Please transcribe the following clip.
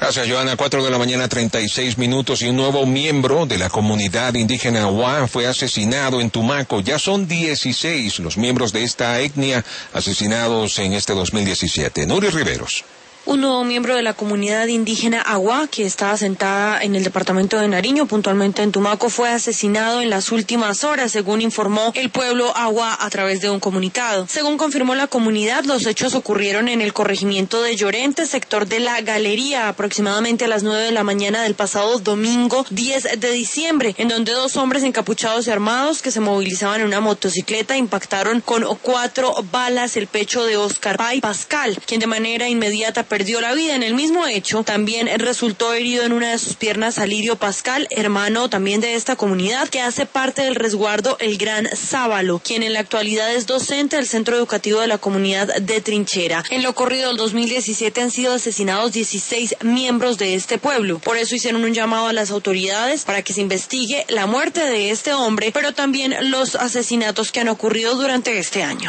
Gracias, Joana. 4 de la mañana, 36 minutos, y un nuevo miembro de la comunidad indígena Awá fue asesinado en Tumaco. Ya son 16 los miembros de esta etnia asesinados en este 2017. Nuri Riveros. Un nuevo miembro de la comunidad indígena Awá, que está asentada en el departamento de Nariño, puntualmente en Tumaco, fue asesinado en las últimas horas, según informó el pueblo Awá a través de un comunicado. Según confirmó la comunidad, los hechos ocurrieron en el corregimiento de Llorente, sector de la Galería, aproximadamente a las 9 de la mañana del pasado domingo 10 de diciembre, en donde dos hombres encapuchados y armados que se movilizaban en una motocicleta impactaron con 4 balas el pecho de Oscar Pay Pascal, quien de manera inmediata perdió la vida. En el mismo hecho, también resultó herido en una de sus piernas Alirio Pascal, hermano también de esta comunidad, que hace parte del resguardo El Gran Sábalo, quien en la actualidad es docente del centro educativo de la comunidad de Trinchera. En lo corrido del 2017 han sido asesinados 16 miembros de este pueblo. Por eso hicieron un llamado a las autoridades para que se investigue la muerte de este hombre, pero también los asesinatos que han ocurrido durante este año.